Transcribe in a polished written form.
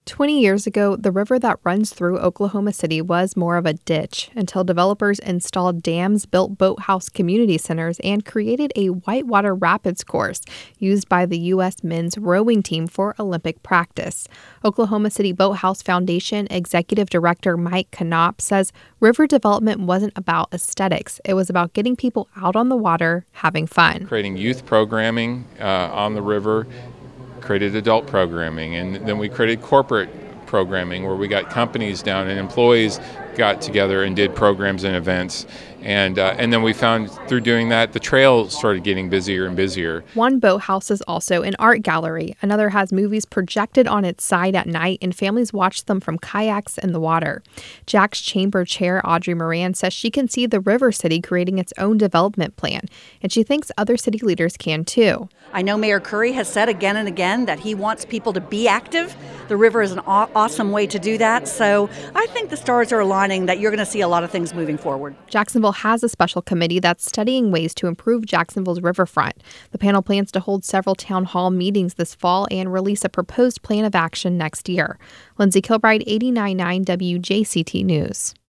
20 years ago, the river that runs through Oklahoma City was more of a ditch until developers installed dams, built boathouse community centers, and created a whitewater rapids course used by the U.S. men's rowing team for Olympic practice. Oklahoma City Boathouse Foundation Executive Director Mike Knopp says river development wasn't about aesthetics. It was about getting people out on the water, having fun. Creating youth programming on the river, created adult programming, and then we created corporate programming where we got companies down and employees got together and did programs and events. And then we found through doing that, the trail started getting busier and busier. One boathouse is also an art gallery. Another has movies projected on its side at night, and families watch them from kayaks in the water. Jack's Chamber Chair, Audrey Moran, says she can see the River City creating its own development plan, and she thinks other city leaders can too. I know Mayor Curry has said again and again that he wants people to be active. The river is an awesome way to do that. So I think the stars are aligning that you're going to see a lot of things moving forward. Jacksonville has a special committee that's studying ways to improve Jacksonville's riverfront. The panel plans to hold several town hall meetings this fall and release a proposed plan of action next year. Lindsay Kilbride, 89.9 WJCT News.